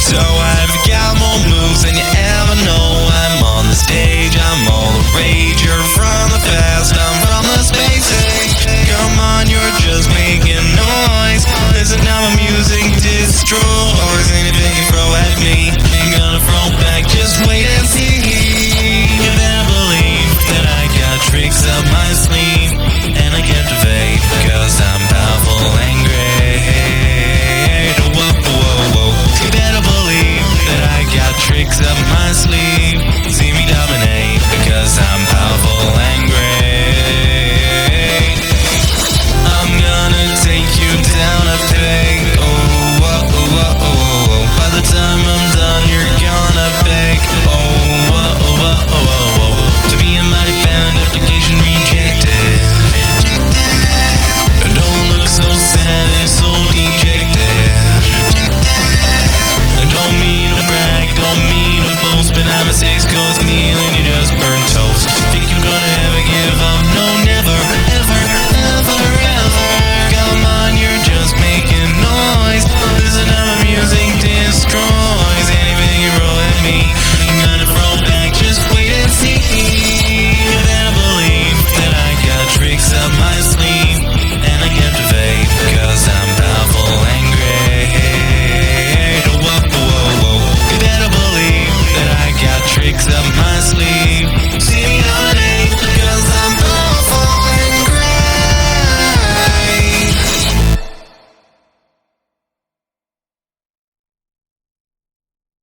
So I've got more moves than you ever know. I'm on the stage, I'm all the rage. You're from the past, I'm from the space age. Come on, you're just making noise. Listen, now my music destroys.